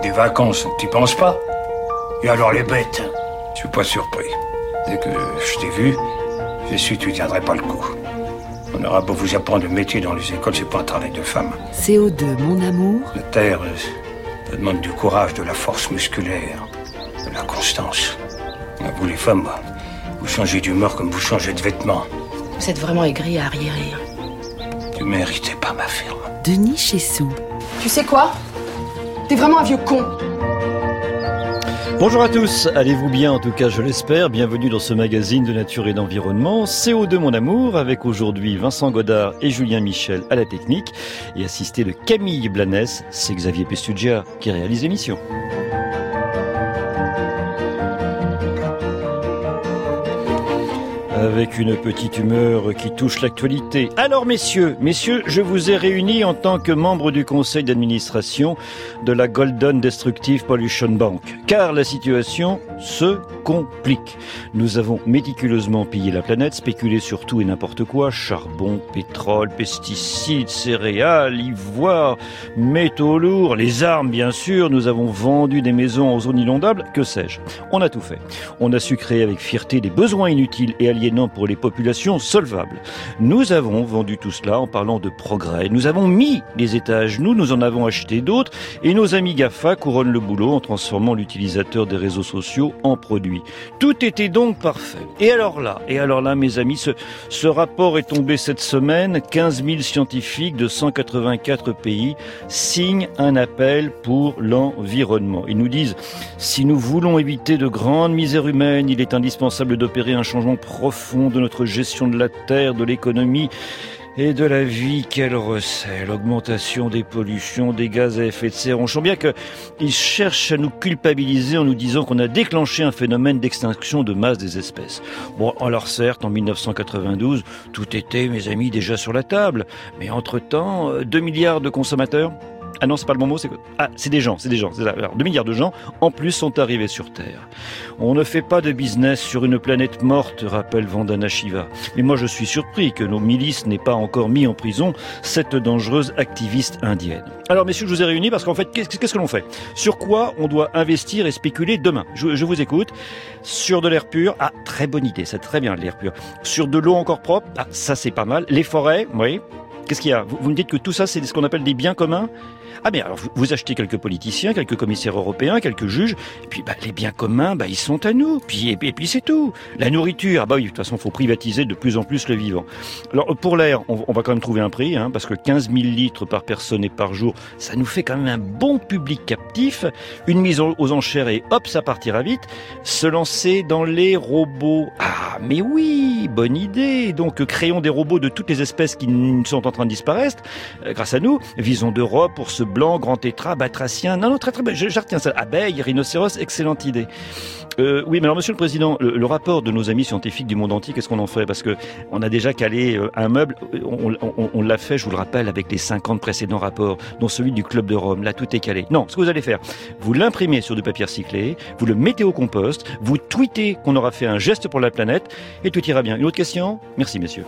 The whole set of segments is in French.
Les vacances, t'y penses pas? Et alors les bêtes? Je suis pas surpris. Dès que je t'ai vu, j'ai su que tu tiendrais pas le coup. On aura beau vous apprendre le métier dans les écoles, c'est pas un travail de femme. CO2, mon amour. La terre, ça demande du courage, de la force musculaire, de la constance. Vous les femmes, vous changez d'humeur comme vous changez de vêtements. Vous êtes vraiment aigri et arriéré. Tu méritais pas ma firme. Denis Chessou. Tu sais quoi? T'es vraiment un vieux con. Bonjour à tous, allez-vous bien en tout cas je l'espère, bienvenue dans ce magazine de nature et d'environnement, CO2 mon amour, avec aujourd'hui Vincent Godard et Julien Michel à la technique, et assisté de Camille Blanes, c'est Xavier Pestugia qui réalise l'émission. Avec une petite humeur qui touche l'actualité. Alors messieurs, je vous ai réunis en tant que membre du conseil d'administration de la Golden Destructive Pollution Bank, car la situation se complique. Nous avons méticuleusement pillé la planète, spéculé sur tout et n'importe quoi, charbon, pétrole, pesticides, céréales, ivoire, métaux lourds, les armes bien sûr, nous avons vendu des maisons en zones inondables, que sais-je. On a tout fait. On a su créer avec fierté des besoins inutiles et aliénants pour les populations solvables. Nous avons vendu tout cela en parlant de progrès. Nous avons mis les États à genoux, nous en avons acheté d'autres et nos amis GAFA couronnent le boulot en transformant l'utilisateur des réseaux sociaux en produit. Tout était donc parfait. Et alors là, mes amis, ce rapport est tombé cette semaine. 15 000 scientifiques de 184 pays signent un appel pour l'environnement. Ils nous disent, si nous voulons éviter de grandes misères humaines, il est indispensable d'opérer un changement profond de notre gestion de la terre, de l'économie et de la vie qu'elle recèle. L'augmentation des pollutions, des gaz à effet de serre. On sent bien qu'ils cherchent à nous culpabiliser en nous disant qu'on a déclenché un phénomène d'extinction de masse des espèces. Bon, alors certes, en 1992, tout était, mes amis, déjà sur la table. Mais entre-temps, 2 milliards de consommateurs. Ah non, c'est pas le bon mot, c'est des gens. Alors, 2 milliards de gens, en plus, sont arrivés sur Terre. On ne fait pas de business sur une planète morte, rappelle Vandana Shiva. Mais moi, je suis surpris que nos milices n'aient pas encore mis en prison cette dangereuse activiste indienne. Alors, messieurs, je vous ai réunis parce qu'en fait, qu'est-ce que l'on fait? Sur quoi on doit investir et spéculer demain? Je vous écoute. Sur de l'air pur, ah, très bonne idée, c'est très bien, l'air pur. Sur de l'eau encore propre, ah, ça c'est pas mal. Les forêts, oui. Qu'est-ce qu'il y a? Vous me dites que tout ça, c'est ce qu'on appelle des biens communs? Ah mais alors vous achetez quelques politiciens, quelques commissaires européens, quelques juges, et puis les biens communs, ils sont à nous. Et puis c'est tout. La nourriture, oui, de toute façon, faut privatiser de plus en plus le vivant. Alors pour l'air, on va quand même trouver un prix, parce que 15 000 litres par personne et par jour, ça nous fait quand même un bon public captif. Une mise aux enchères et hop, ça partira vite. Se lancer dans les robots. Ah mais oui, bonne idée. Donc créons des robots de toutes les espèces qui sont en train de disparaître, grâce à nous. Visons d'Europe pour ce blanc, grand tétra, batracien. Non, très bien, je retiens ça. Abeilles, rhinocéros, excellente idée. Oui, mais alors, Monsieur le Président, le rapport de nos amis scientifiques du monde entier, qu'est-ce qu'on en fait? Parce que on a déjà calé un meuble, on l'a fait, je vous le rappelle, avec les 50 précédents rapports, dont celui du Club de Rome. Là, tout est calé. Non, ce que vous allez faire, vous l'imprimez sur du papier recyclé, vous le mettez au compost, vous tweetez qu'on aura fait un geste pour la planète, et tout ira bien. Une autre question? Merci, messieurs.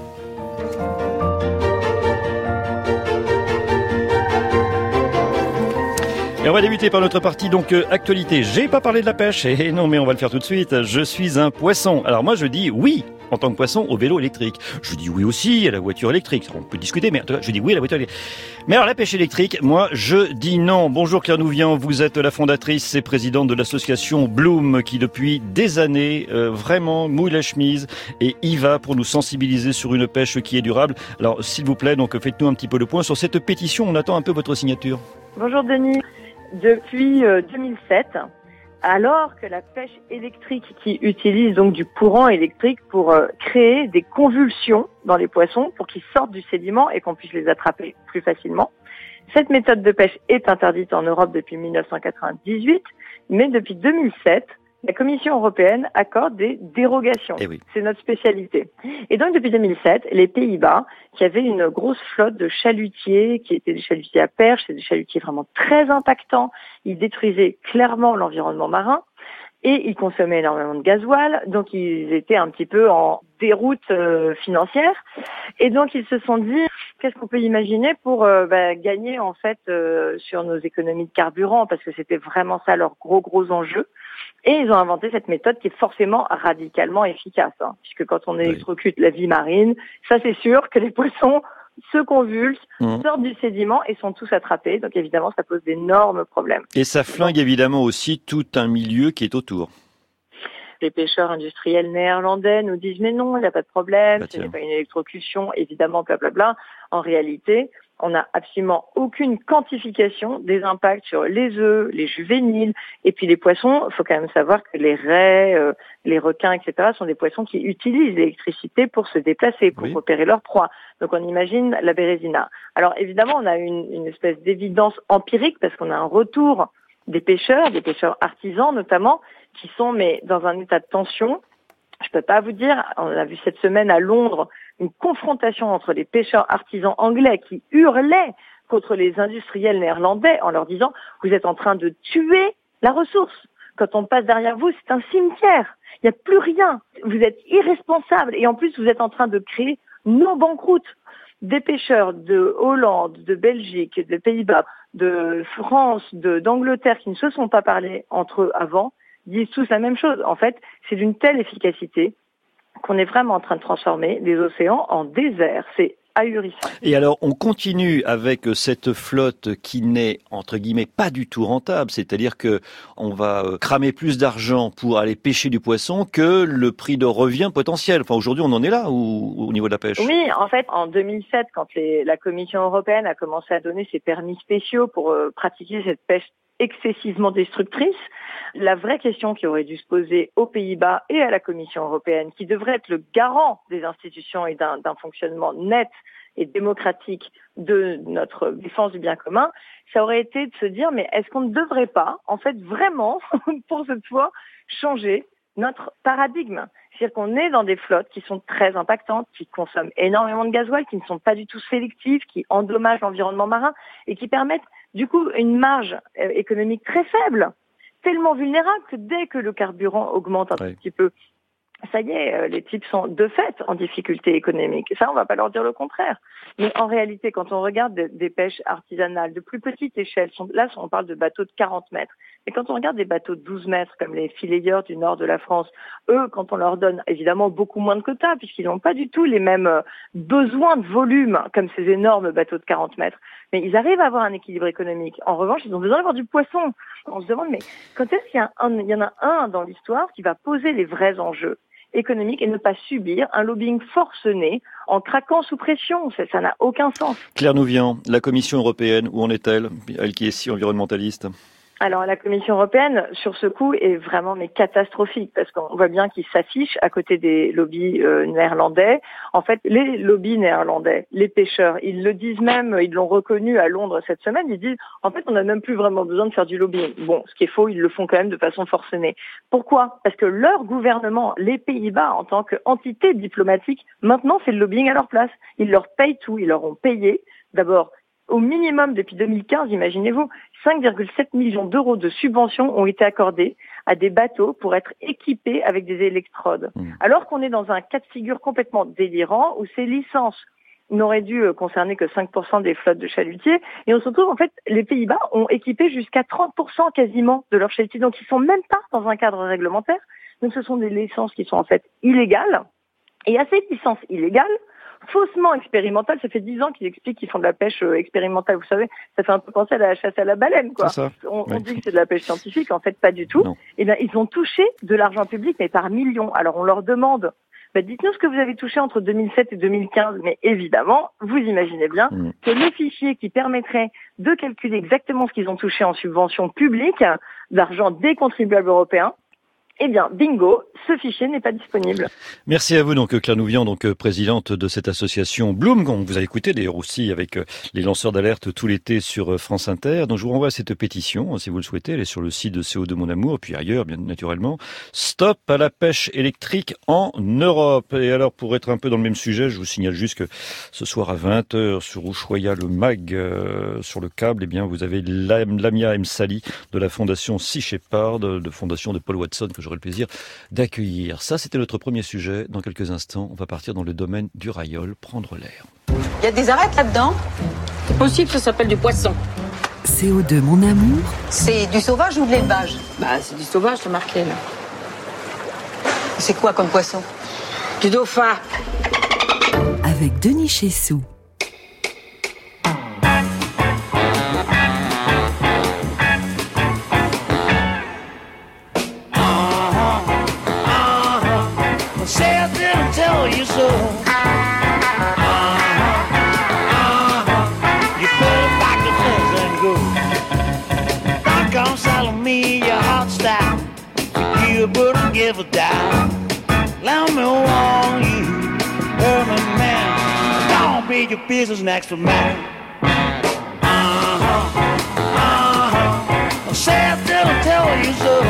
Et on va débuter par notre partie, donc, actualité. J'ai pas parlé de la pêche, et non, mais on va le faire tout de suite. Je suis un poisson. Alors moi, je dis oui, en tant que poisson, au vélo électrique. Je dis oui aussi à la voiture électrique. On peut discuter, mais en tout cas, je dis oui à la voiture électrique. Mais alors, la pêche électrique, moi, je dis non. Bonjour Claire Nouvian, vous êtes la fondatrice et présidente de l'association Bloom, qui depuis des années, vraiment mouille la chemise et y va pour nous sensibiliser sur une pêche qui est durable. Alors, s'il vous plaît, donc, faites-nous un petit peu le point sur cette pétition. On attend un peu votre signature. Bonjour Denis. Depuis 2007, alors que la pêche électrique qui utilise donc du courant électrique pour créer des convulsions dans les poissons pour qu'ils sortent du sédiment et qu'on puisse les attraper plus facilement. Cette méthode de pêche est interdite en Europe depuis 1998, mais depuis 2007, la Commission européenne accorde des dérogations. Eh oui. C'est notre spécialité. Et donc, depuis 2007, les Pays-Bas, qui avaient une grosse flotte de chalutiers, qui étaient des chalutiers à perche, c'est des chalutiers vraiment très impactants, ils détruisaient clairement l'environnement marin, et ils consommaient énormément de gasoil, donc ils étaient un petit peu en déroute financière. Et donc ils se sont dit, qu'est-ce qu'on peut imaginer pour gagner en fait sur nos économies de carburant, parce que c'était vraiment ça leur gros enjeu. Et ils ont inventé cette méthode qui est forcément radicalement efficace, puisque quand on électrocute la vie marine, ça c'est sûr que les poissons se convulsent, sortent du sédiment et sont tous attrapés. Donc évidemment, ça pose d'énormes problèmes. Et ça flingue évidemment aussi tout un milieu qui est autour. Les pêcheurs industriels néerlandais nous disent mais non, il n'y a pas de problème, ce n'est pas une électrocution, évidemment, blablabla. En réalité, on n'a absolument aucune quantification des impacts sur les œufs, les juvéniles, et puis les poissons. Il faut quand même savoir que les raies, les requins, etc. sont des poissons qui utilisent l'électricité pour se déplacer, pour repérer leur proie. Donc on imagine la bérésina. Alors évidemment, on a une espèce d'évidence empirique parce qu'on a un retour des pêcheurs artisans notamment, qui sont dans un état de tension. Je peux pas vous dire, on a vu cette semaine à Londres une confrontation entre les pêcheurs artisans anglais qui hurlaient contre les industriels néerlandais en leur disant « Vous êtes en train de tuer la ressource. Quand on passe derrière vous, c'est un cimetière. Il n'y a plus rien. Vous êtes irresponsables. Et en plus, vous êtes en train de créer nos banqueroutes. » Des pêcheurs de Hollande, de Belgique, de Pays-Bas, de France, d'Angleterre qui ne se sont pas parlé entre eux avant, disent tous la même chose. En fait, c'est d'une telle efficacité qu'on est vraiment en train de transformer les océans en désert. C'est ahurissant. Et alors, on continue avec cette flotte qui n'est, entre guillemets, pas du tout rentable. C'est-à-dire que on va cramer plus d'argent pour aller pêcher du poisson que le prix de revient potentiel. Enfin, aujourd'hui, on en est là au niveau de la pêche. Oui, en fait, en 2007, quand la Commission européenne a commencé à donner ses permis spéciaux pour pratiquer cette pêche excessivement destructrice, la vraie question qui aurait dû se poser aux Pays-Bas et à la Commission européenne, qui devrait être le garant des institutions et d'un fonctionnement net et démocratique de notre défense du bien commun, ça aurait été de se dire, mais est-ce qu'on ne devrait pas, en fait, vraiment, pour cette fois, changer notre paradigme? C'est-à-dire qu'on est dans des flottes qui sont très impactantes, qui consomment énormément de gasoil, qui ne sont pas du tout sélectives, qui endommagent l'environnement marin et qui permettent du coup une marge économique très faible, tellement vulnérable que dès que le carburant augmente un petit peu, ça y est, les types sont de fait en difficulté économique. Et ça, on va pas leur dire le contraire. Mais en réalité, quand on regarde des pêches artisanales de plus petite échelle, on parle de bateaux de 40 mètres. Et quand on regarde des bateaux de 12 mètres, comme les fileyeurs du nord de la France, eux, quand on leur donne évidemment beaucoup moins de quotas, puisqu'ils n'ont pas du tout les mêmes besoins de volume comme ces énormes bateaux de 40 mètres, mais ils arrivent à avoir un équilibre économique. En revanche, ils ont besoin d'avoir du poisson. On se demande, mais quand est-ce qu'il y en a un dans l'histoire qui va poser les vrais enjeux économique et ne pas subir un lobbying forcené en craquant sous pression? Ça n'a aucun sens. Claire Nouvian, la Commission européenne, où en est-elle, elle qui est si environnementaliste? Alors la Commission européenne, sur ce coup, est vraiment catastrophique, parce qu'on voit bien qu'ils s'affichent à côté des lobbies néerlandais. En fait, les lobbies néerlandais, les pêcheurs, ils le disent même, ils l'ont reconnu à Londres cette semaine, ils disent en fait on n'a même plus vraiment besoin de faire du lobbying. Bon, ce qui est faux, ils le font quand même de façon forcenée. Pourquoi? Parce que leur gouvernement, les Pays-Bas, en tant qu'entité diplomatique, maintenant c'est le lobbying à leur place. Ils leur payent tout, ils leur ont payé d'abord au minimum depuis 2015, imaginez-vous, 5,7 millions d'euros de subventions ont été accordés à des bateaux pour être équipés avec des électrodes. Alors qu'on est dans un cas de figure complètement délirant où ces licences n'auraient dû concerner que 5% des flottes de chalutiers. Et on se retrouve, en fait, les Pays-Bas ont équipé jusqu'à 30% quasiment de leurs chalutiers. Donc ils sont même pas dans un cadre réglementaire. Donc ce sont des licences qui sont en fait illégales. Et à ces licences illégales, faussement expérimental, ça fait 10 ans qu'ils expliquent qu'ils font de la pêche expérimentale, vous savez, ça fait un peu penser à la chasse à la baleine, quoi. On dit que c'est de la pêche scientifique, en fait pas du tout. Et bien ils ont touché de l'argent public, mais par millions. Alors on leur demande, dites-nous ce que vous avez touché entre 2007 et 2015, mais évidemment, vous imaginez bien que le fichier qui permettrait de calculer exactement ce qu'ils ont touché en subvention publique, d'argent des contribuables européens, eh bien, bingo, ce fichier n'est pas disponible. Merci à vous, donc, Claire Nouvian, présidente de cette association Bloom, qu'on vous a écouté d'ailleurs aussi avec les lanceurs d'alerte tout l'été sur France Inter. Donc, je vous renvoie à cette pétition, si vous le souhaitez. Elle est sur le site de CO2 Mon Amour, puis ailleurs, bien naturellement. Stop à la pêche électrique en Europe. Et alors, pour être un peu dans le même sujet, je vous signale juste que ce soir à 20h sur Ushuaïa, le MAG, sur le câble, eh bien, vous avez Lamia Msali de la fondation Sea Shepherd, de fondation de Paul Watson, que je j'aurai le plaisir d'accueillir. Ça, c'était notre premier sujet. Dans quelques instants, on va partir dans le domaine du Rayol, prendre l'air. Il y a des arêtes là-dedans? C'est possible, ça s'appelle du poisson. CO2, mon amour. C'est du sauvage ou de l'élevage? Bah, c'est du sauvage, c'est marqué, là. C'est quoi comme poisson? Du dauphin. Avec Denis Chessou. Wouldn't give a damn. Let me warn you, Herman man, don't be your business next to mine. I said they'll tell you so.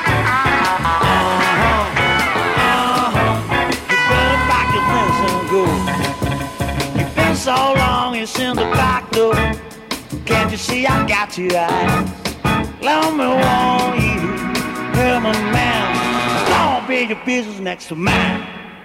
You better pack your things and go. You've been so long, it's in the back door. Can't you see I got your eyes? Let me warn you, Herman man, don't be your business next to mine.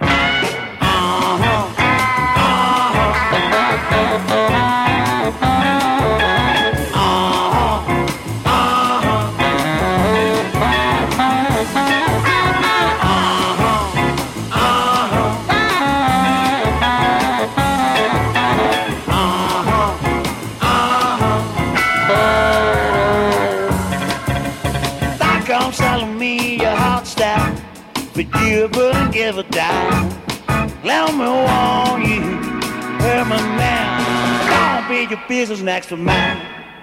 But you wouldn't give a damn. Let me warn you, Herman man, don't be your business next to mine.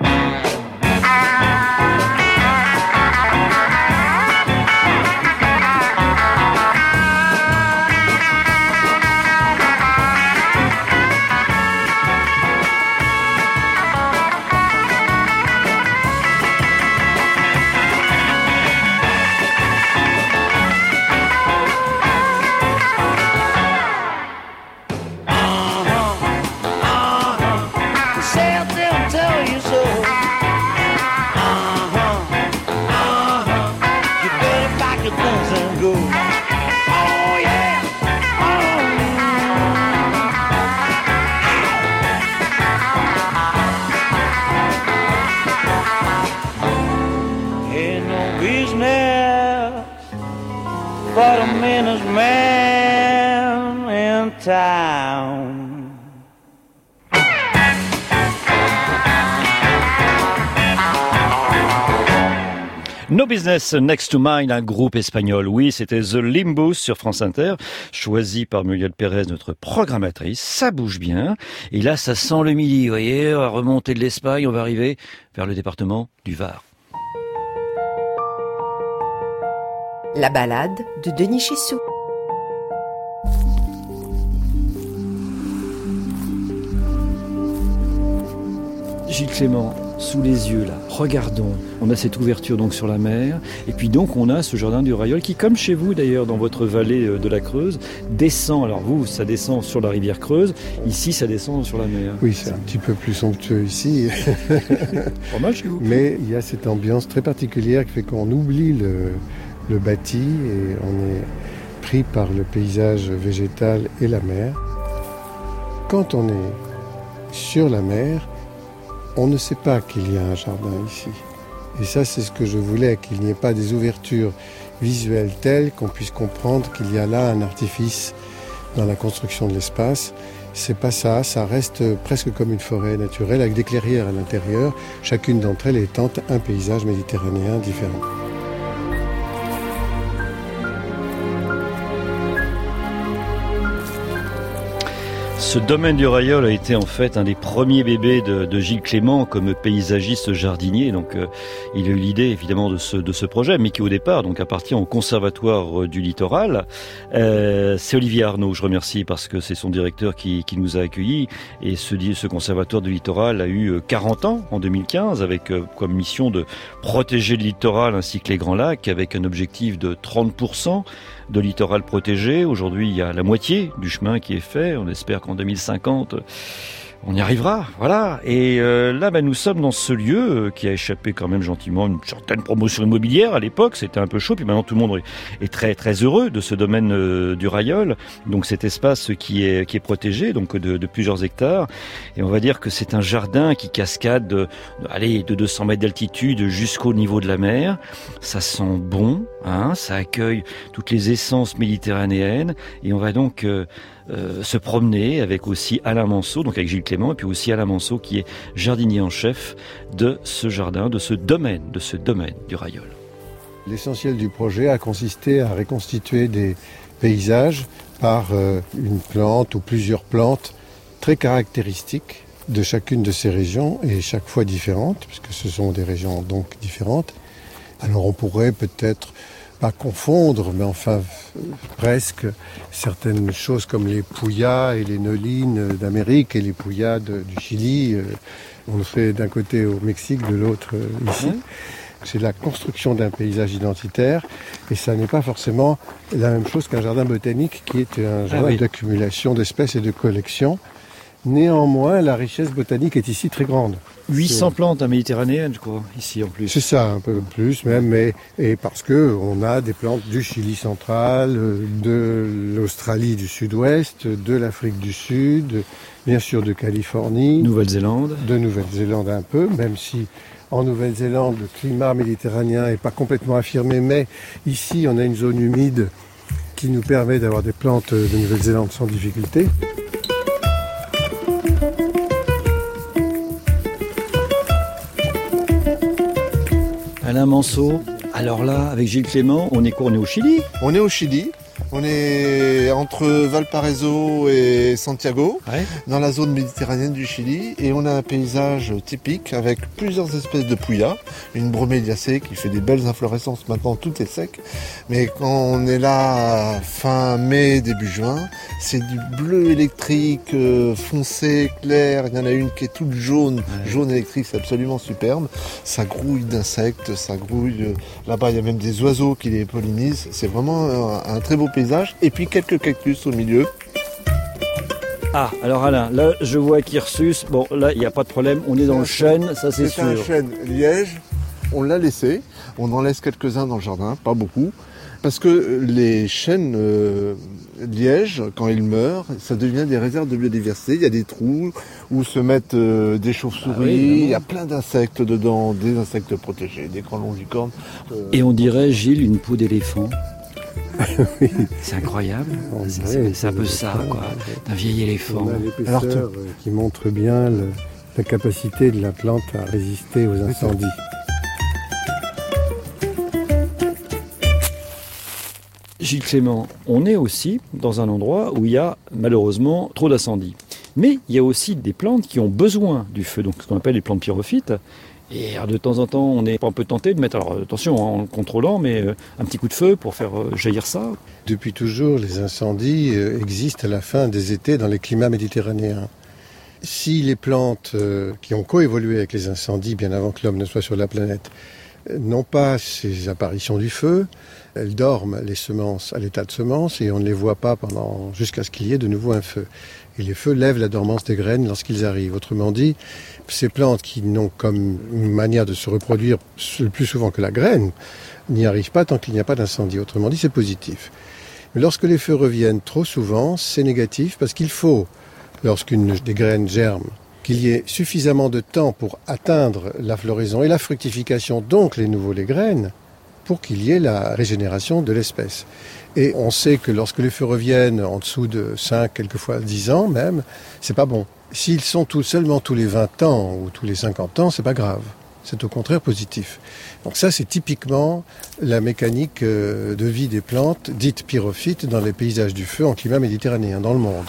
But a meanest man in town. No Business Next to Mine, un groupe espagnol. Oui, c'était The Limbus sur France Inter, choisi par Muriel Pérez, notre programmatrice. Ça bouge bien. Et là, ça sent le midi. Vous voyez, on va remonter de l'Espagne, on va arriver vers le département du Var. La balade de Denis Chessou. Gilles Clément, sous les yeux là, regardons. On a cette ouverture donc sur la mer, et puis donc on a ce jardin du Rayol qui, comme chez vous d'ailleurs dans votre vallée de la Creuse, descend. Alors vous, ça descend sur la rivière Creuse, ici ça descend sur la mer. Oui, c'est un petit peu plus somptueux ici. Pas chez vous. Mais il y a cette ambiance très particulière qui fait qu'on oublie le bâti et on est pris par le paysage végétal et la mer. Quand on est sur la mer, on ne sait pas qu'il y a un jardin ici. Et ça, c'est ce que je voulais, qu'il n'y ait pas des ouvertures visuelles telles qu'on puisse comprendre qu'il y a là un artifice dans la construction de l'espace. C'est pas ça, ça reste presque comme une forêt naturelle avec des clairières à l'intérieur, chacune d'entre elles étant un paysage méditerranéen différent. Ce domaine du Rayol a été en fait un des premiers bébés de Gilles Clément comme paysagiste jardinier. Donc il a eu l'idée évidemment de ce projet, mais qui au départ donc appartient au Conservatoire du Littoral. C'est Olivier Arnaud, je remercie parce que c'est son directeur qui nous a accueillis. Et ce Conservatoire du Littoral a eu 40 ans en 2015 avec comme mission de protéger le littoral ainsi que les Grands Lacs avec un objectif de 30% de littoral protégé. Aujourd'hui, il y a la moitié du chemin qui est fait. On espère qu'en 2050, On y arrivera, voilà. Et là, nous sommes dans ce lieu qui a échappé quand même gentiment à une certaine promotion immobilière à l'époque. C'était un peu chaud, puis maintenant tout le monde est très très heureux de ce domaine du Rayol. Donc cet espace qui est protégé, donc de plusieurs hectares. Et on va dire que c'est un jardin qui cascade de 200 mètres d'altitude jusqu'au niveau de la mer. Ça sent bon, ça accueille toutes les essences méditerranéennes. Et on va donc se promener avec aussi Alain Manceau, donc avec Gilles Clément, et puis aussi Alain Manceau qui est jardinier en chef de ce jardin, de ce domaine du Rayol. L'essentiel du projet a consisté à reconstituer des paysages par une plante ou plusieurs plantes très caractéristiques de chacune de ces régions et chaque fois différentes, puisque ce sont des régions donc différentes. Alors on pourrait peut-être pas confondre, mais enfin presque certaines choses comme les pouyas et les nolines d'Amérique et les pouyas du Chili. On le fait d'un côté au Mexique, de l'autre ici. C'est la construction d'un paysage identitaire et ça n'est pas forcément la même chose qu'un jardin botanique qui est un jardin d'accumulation d'espèces et de collection. Néanmoins, la richesse botanique est ici très grande. 800 plantes méditerranéennes, je crois, ici en plus. C'est ça, un peu plus même, et parce que on a des plantes du Chili central, de l'Australie du sud-ouest, de l'Afrique du Sud, bien sûr de Californie. Nouvelle-Zélande. De Nouvelle-Zélande un peu, même si en Nouvelle-Zélande le climat méditerranéen n'est pas complètement affirmé, mais ici on a une zone humide qui nous permet d'avoir des plantes de Nouvelle-Zélande sans difficulté. Alain Manceau, alors là, avec Gilles Clément, on est au Chili ? On est au Chili, on est entre Valparaiso et Santiago, dans la zone méditerranéenne du Chili, et on a un paysage typique avec plusieurs espèces de pouyas, une broméliacée qui fait des belles inflorescences, maintenant tout est sec, mais quand on est là fin mai, début juin, c'est du bleu électrique foncé, clair, il y en a une qui est toute jaune, jaune électrique, c'est absolument superbe, ça grouille d'insectes, ça grouille, là-bas il y a même des oiseaux qui les pollinisent, c'est vraiment un très beau paysage, et puis quelques cactus au milieu. Ah, alors Alain, là je vois qu'Hirsus, bon là il n'y a pas de problème, on est dans le chêne, ça c'est sûr. C'est un chêne liège, on l'a laissé, on en laisse quelques-uns dans le jardin, pas beaucoup, parce que les chênes lièges, quand ils meurent, ça devient des réserves de biodiversité, il y a des trous où se mettent des chauves-souris, il y a plein d'insectes dedans, des insectes protégés, des grands longicornes. Et on dirait, Gilles, une peau d'éléphant. Oui. C'est incroyable, c'est un peu ça, quoi, d'un vieil éléphant. On a l'épaisseur qui montre bien la capacité de la plante à résister aux incendies. Gilles Clément, on est aussi dans un endroit où il y a malheureusement trop d'incendies. Mais il y a aussi des plantes qui ont besoin du feu, donc ce qu'on appelle les plantes pyrophytes. Et de temps en temps, on est un peu tenté de mettre, alors attention, en le contrôlant, mais un petit coup de feu pour faire jaillir ça. Depuis toujours, les incendies existent à la fin des étés dans les climats méditerranéens. Si les plantes qui ont coévolué avec les incendies bien avant que l'homme ne soit sur la planète n'ont pas ces apparitions du feu, elles dorment les semences à l'état de semences et on ne les voit pas jusqu'à ce qu'il y ait de nouveau un feu. Et les feux lèvent la dormance des graines lorsqu'ils arrivent. Autrement dit, ces plantes qui n'ont comme une manière de se reproduire le plus souvent que la graine n'y arrivent pas tant qu'il n'y a pas d'incendie. Autrement dit, c'est positif. Mais lorsque les feux reviennent trop souvent, c'est négatif parce qu'il faut, lorsqu'une des graines germe, qu'il y ait suffisamment de temps pour atteindre la floraison et la fructification, donc les graines, pour qu'il y ait la régénération de l'espèce. Et on sait que lorsque les feux reviennent en dessous de 5, quelquefois 10 ans même, c'est pas bon. S'ils sont seulement tous les 20 ans ou tous les 50 ans, c'est pas grave. C'est au contraire positif. Donc ça, c'est typiquement la mécanique de vie des plantes dites pyrophytes dans les paysages du feu en climat méditerranéen, dans le monde.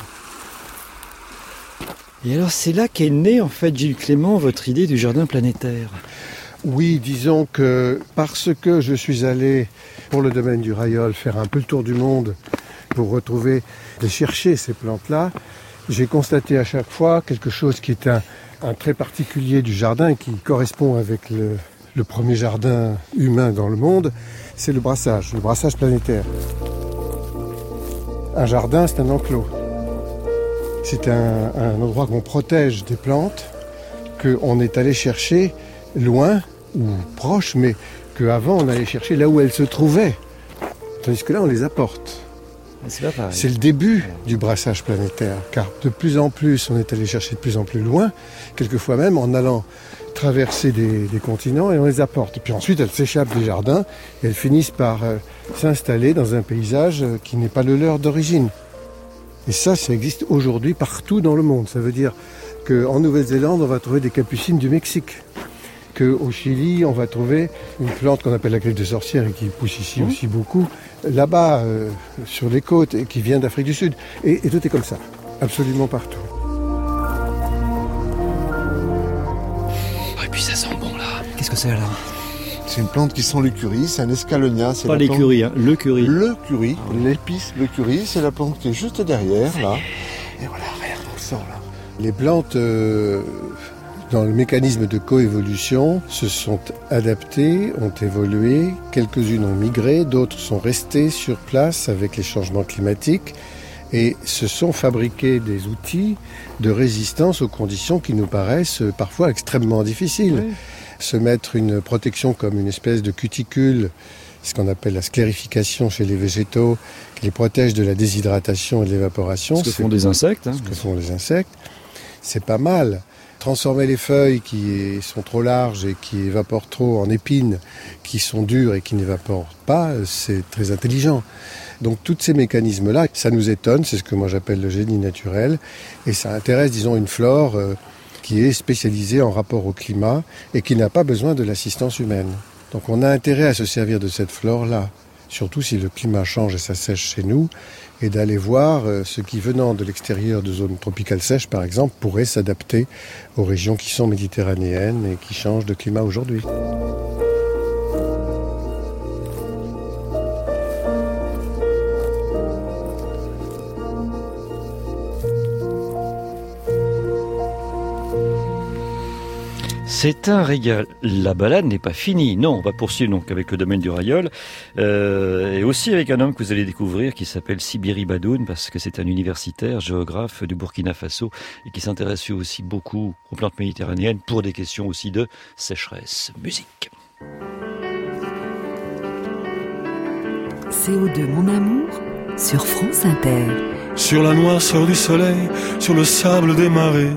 Et alors c'est là qu'est née en fait, Gilles Clément, votre idée du jardin planétaire. Oui, disons que parce que je suis allé pour le domaine du Rayol faire un peu le tour du monde pour retrouver et chercher ces plantes-là, j'ai constaté à chaque fois quelque chose qui est un trait particulier du jardin et qui correspond avec le premier jardin humain dans le monde, c'est le brassage planétaire. Un jardin, c'est un enclos. C'est un endroit qu'on protège des plantes, qu'on est allé chercher loin ou proche, mais qu'avant on allait chercher là où elles se trouvaient. Tandis que là on les apporte. C'est pas pareil. C'est le début du brassage planétaire, car de plus en plus on est allé chercher de plus en plus loin, quelquefois même en allant traverser des continents et on les apporte. Et puis ensuite elles s'échappent des jardins et elles finissent par s'installer dans un paysage qui n'est pas le leur d'origine. Et ça existe aujourd'hui partout dans le monde. Ça veut dire qu'en Nouvelle-Zélande, on va trouver des capucines du Mexique. Qu'au Chili, on va trouver une plante qu'on appelle la griffe de sorcière et qui pousse ici aussi beaucoup, là-bas, sur les côtes, et qui vient d'Afrique du Sud. Et tout est comme ça, absolument partout. Et puis ça sent bon là. Qu'est-ce que c'est là? C'est une plante qui sent le curry, c'est un escalonia. Pas les curry, hein, le curry. Le curry, l'épice, le curry, c'est la plante qui est juste derrière, là. Et voilà, regarde, on le sent là. Les plantes, dans le mécanisme de coévolution, se sont adaptées, ont évolué. Quelques-unes ont migré, d'autres sont restées sur place avec les changements climatiques et se sont fabriquées des outils de résistance aux conditions qui nous paraissent parfois extrêmement difficiles. Oui. Se mettre une protection comme une espèce de cuticule, ce qu'on appelle la sclérification chez les végétaux, qui les protège de la déshydratation et de l'évaporation. Ce que font des insectes. Ce que font les insectes. C'est pas mal. Transformer les feuilles qui sont trop larges et qui évaporent trop en épines, qui sont dures et qui n'évaporent pas, c'est très intelligent. Donc tous ces mécanismes-là, ça nous étonne, c'est ce que moi j'appelle le génie naturel, et ça intéresse, disons, une flore qui est spécialisée en rapport au climat et qui n'a pas besoin de l'assistance humaine. Donc on a intérêt à se servir de cette flore-là, surtout si le climat change et ça sèche chez nous, et d'aller voir ce qui, venant de l'extérieur de zones tropicales sèches, par exemple, pourrait s'adapter aux régions qui sont méditerranéennes et qui changent de climat aujourd'hui. C'est un régal. La balade n'est pas finie. Non, on va poursuivre donc avec le domaine du Rayol et aussi avec un homme que vous allez découvrir qui s'appelle Sibiri Badoun parce que c'est un universitaire, géographe du Burkina Faso et qui s'intéresse aussi beaucoup aux plantes méditerranéennes pour des questions aussi de sécheresse. Musique. CO2 mon amour sur France Inter. Sur la noirceur du soleil, sur le sable des marées,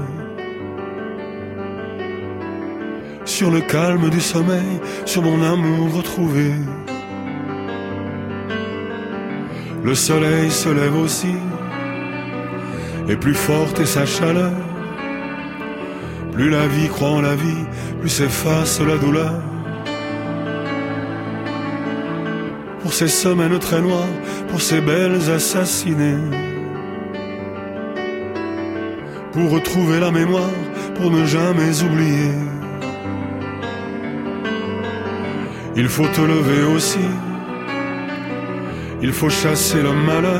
sur le calme du sommeil, sur mon amour retrouvé. Le soleil se lève aussi, et plus forte est sa chaleur. Plus la vie croit en la vie, plus s'efface la douleur. Pour ces semaines très noires, pour ces belles assassinées, pour retrouver la mémoire, pour ne jamais oublier. Il faut te lever aussi, il faut chasser le malheur.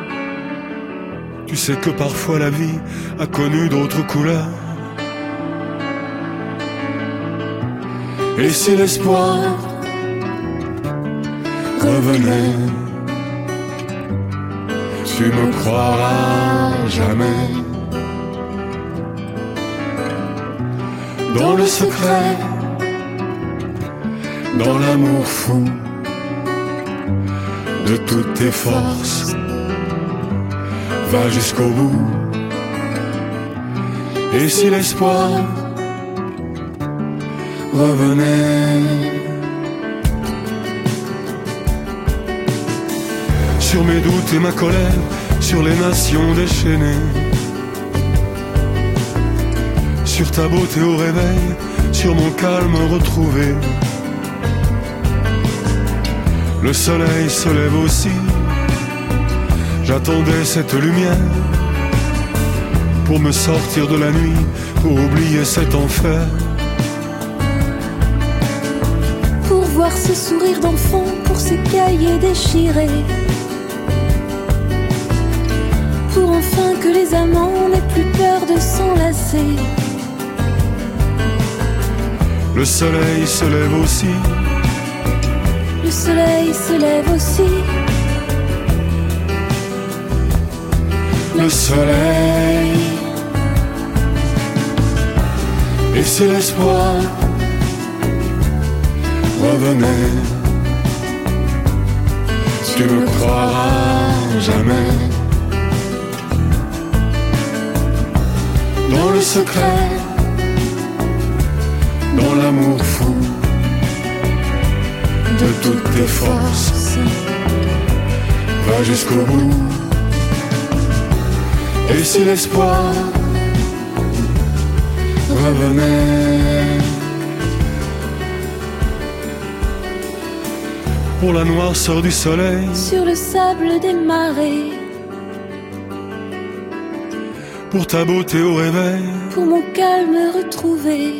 Tu sais que parfois la vie a connu d'autres couleurs. Et si l'espoir revenait, tu me croiras jamais. Dans le secret, dans l'amour fou de toutes tes forces, va jusqu'au bout. Et si l'espoir revenait, sur mes doutes et ma colère, sur les nations déchaînées, sur ta beauté au réveil, sur mon calme retrouvé. Le soleil se lève aussi, j'attendais cette lumière pour me sortir de la nuit, pour oublier cet enfer. Pour voir ce sourire d'enfant, pour ces cahiers déchirés, pour enfin que les amants n'aient plus peur de s'enlacer. Le soleil se lève aussi, le soleil se lève aussi. le soleil. Et c'est l'espoir, revenez, tu ne croiras jamais. Dans le secret, dans l'amour fou de toutes tes forces, va jusqu'au bout. Et si l'espoir, revenez. Pour la noirceur du soleil, sur le sable des marées, pour ta beauté au réveil, pour mon calme retrouvé.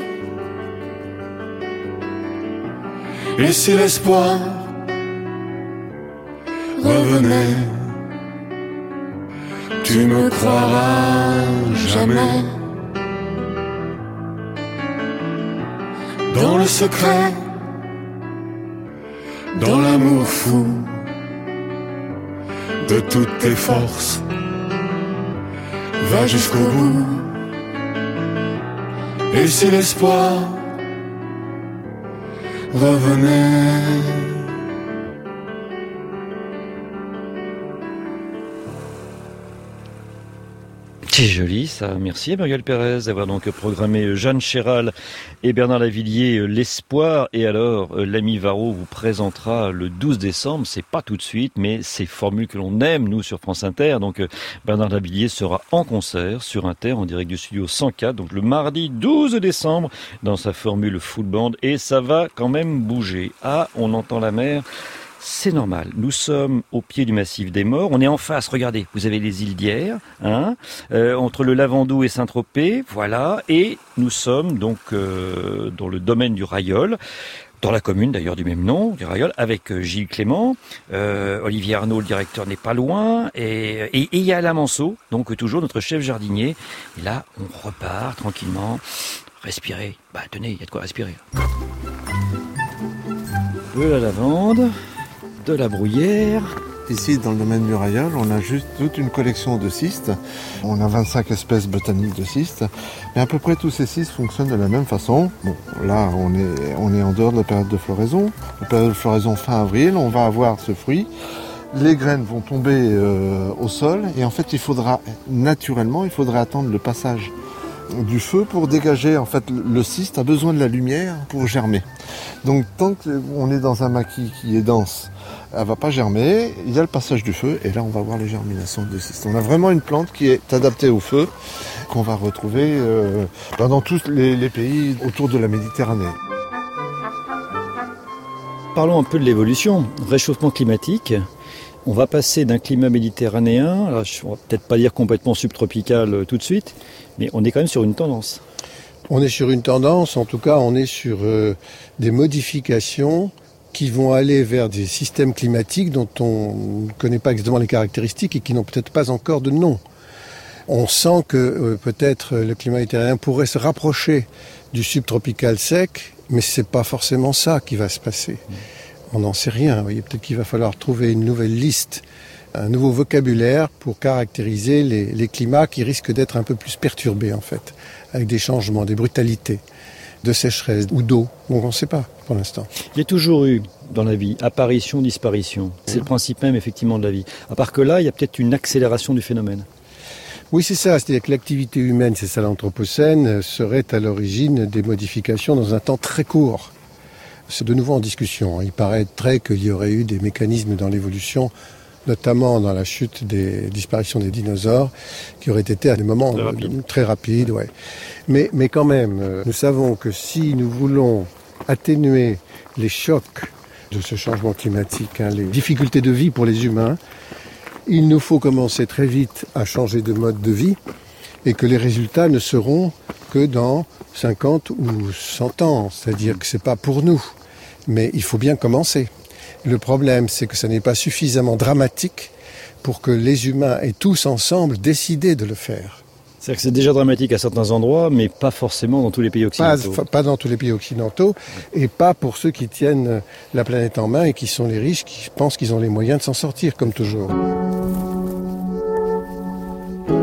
Et si l'espoir, revenez, tu ne croiras jamais. Dans le secret, dans l'amour fou de toutes tes forces, va jusqu'au bout. Et si l'espoir, revenez. C'est joli ça, merci à Muriel Pérez d'avoir donc programmé Jeanne Chéral et Bernard Lavillier l'espoir. Et alors l'ami Varro vous présentera le 12 décembre, c'est pas tout de suite, mais c'est formule que l'on aime nous sur France Inter. Donc Bernard Lavillier sera en concert sur Inter en direct du studio 104, donc le mardi 12 décembre dans sa formule full band, et ça va quand même bouger. Ah, on entend la mer. C'est normal, nous sommes au pied du massif des Morts, on est en face, regardez, vous avez les îles d'Hyères, entre le Lavandou et Saint-Tropez, voilà, et nous sommes donc dans le domaine du Rayol, dans la commune d'ailleurs du même nom, du Rayol, avec Gilles Clément, Olivier Arnaud, le directeur, n'est pas loin, et il y a Alain Manceau, donc toujours notre chef jardinier, et là on repart tranquillement, respirez, tenez, il y a de quoi respirer. De la lavande, de la bruyère. Ici, dans le domaine du Rayol, on a juste toute une collection de cystes. On a 25 espèces botaniques de cystes. Mais à peu près tous ces cystes fonctionnent de la même façon. Bon, là, on est en dehors de la période de floraison. La période de floraison fin avril, on va avoir ce fruit. Les graines vont tomber au sol. Et en fait, il faudra attendre le passage du feu pour dégager. En fait, le cyste a besoin de la lumière pour germer. Donc, tant qu'on est dans un maquis qui est dense, elle va pas germer, il y a le passage du feu, et là on va voir les germinations de cystes. On a vraiment une plante qui est adaptée au feu, qu'on va retrouver dans tous les pays autour de la Méditerranée. Parlons un peu de l'évolution, réchauffement climatique. On va passer d'un climat méditerranéen, alors on va peut-être pas dire complètement subtropical tout de suite, mais on est quand même sur une tendance. On est sur une tendance, en tout cas on est sur des modifications qui vont aller vers des systèmes climatiques dont on ne connaît pas exactement les caractéristiques et qui n'ont peut-être pas encore de nom. On sent que peut-être le climat méditerranéen pourrait se rapprocher du subtropical sec, mais c'est pas forcément ça qui va se passer. On n'en sait rien. Vous voyez, peut-être qu'il va falloir trouver une nouvelle liste, un nouveau vocabulaire pour caractériser les climats qui risquent d'être un peu plus perturbés en fait, avec des changements, des brutalités, de sécheresse ou d'eau. Donc on ne sait pas pour l'instant. Il y a toujours eu dans la vie apparition, disparition. C'est le principe même effectivement de la vie. À part que là, il y a peut-être une accélération du phénomène. Oui, c'est ça. C'est-à-dire que l'activité humaine, c'est ça l'anthropocène, serait à l'origine des modifications dans un temps très court. C'est de nouveau en discussion. Il paraîtrait qu'il y aurait eu des mécanismes dans l'évolution, notamment dans la chute des disparitions des dinosaures, qui auraient été à des moments très rapides. Ouais. Mais quand même, nous savons que si nous voulons atténuer les chocs de ce changement climatique, les difficultés de vie pour les humains, il nous faut commencer très vite à changer de mode de vie et que les résultats ne seront que dans 50 ou 100 ans. C'est-à-dire que c'est pas pour nous, mais il faut bien commencer. Le problème, c'est que ça n'est pas suffisamment dramatique pour que les humains aient tous ensemble décidé de le faire. C'est-à-dire que c'est déjà dramatique à certains endroits, mais pas forcément dans tous les pays occidentaux. Pas dans tous les pays occidentaux, et pas pour ceux qui tiennent la planète en main et qui sont les riches, qui pensent qu'ils ont les moyens de s'en sortir, comme toujours.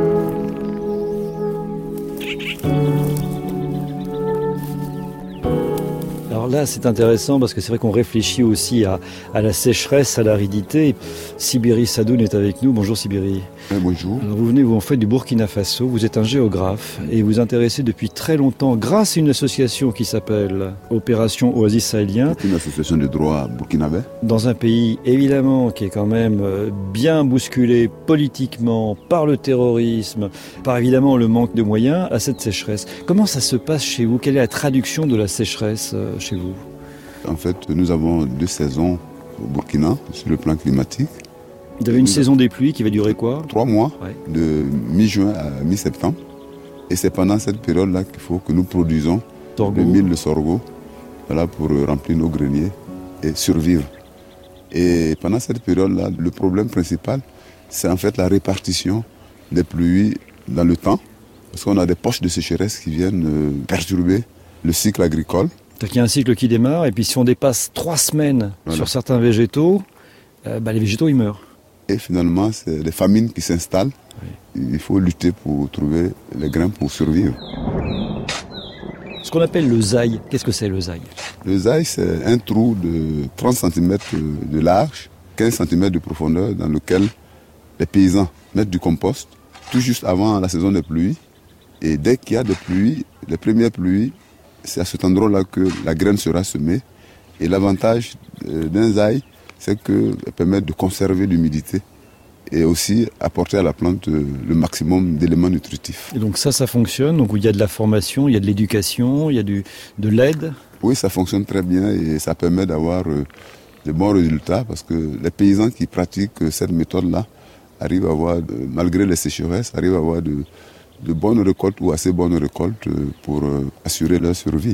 là, c'est intéressant parce que c'est vrai qu'on réfléchit aussi à la sécheresse, à l'aridité. Sibiri Sadoun est avec nous. Bonjour Sibiri. Bonjour. Alors, vous venez, vous en faites du Burkina Faso, vous êtes un géographe et vous intéressez depuis très longtemps, grâce à une association qui s'appelle Opération Oasis Sahélien. C'est une association de droit burkinabé. Dans un pays, évidemment, qui est quand même bien bousculé politiquement par le terrorisme, par évidemment le manque de moyens, à cette sécheresse. Comment ça se passe chez vous? Quelle est la traduction de la sécheresse chez vous? En fait, nous avons 2 saisons au Burkina, sur le plan climatique. Vous avez une saison des pluies qui va durer quoi? 3 mois, de mi-juin à mi-septembre. Et c'est pendant cette période-là qu'il faut que nous produisons le mil, le sorgho, voilà, pour remplir nos greniers et survivre. Et pendant cette période-là, le problème principal, c'est en fait la répartition des pluies dans le temps. Parce qu'on a des poches de sécheresse qui viennent perturber le cycle agricole. C'est-à-dire qu'il y a un cycle qui démarre, et puis si on dépasse 3 semaines sur certains végétaux, les végétaux ils meurent. Et finalement, c'est les famines qui s'installent. Oui. Il faut lutter pour trouver les grains pour survivre. Ce qu'on appelle le zaï, qu'est-ce que c'est le zaï? Le zaï, c'est un trou de 30 cm de large, 15 cm de profondeur, dans lequel les paysans mettent du compost, tout juste avant la saison des pluies. Et dès qu'il y a des pluies, les premières pluies, c'est à cet endroit-là que la graine sera semée. Et l'avantage d'un zaï, c'est qu'elle permet de conserver l'humidité et aussi apporter à la plante le maximum d'éléments nutritifs. Et donc ça fonctionne? Donc il y a de la formation, il y a de l'éducation, il y a de l'aide? Oui, ça fonctionne très bien et ça permet d'avoir de bons résultats parce que les paysans qui pratiquent cette méthode-là arrivent à avoir, malgré les sécheresses, arrivent à avoir de bonnes récoltes ou assez bonnes récoltes pour assurer leur survie.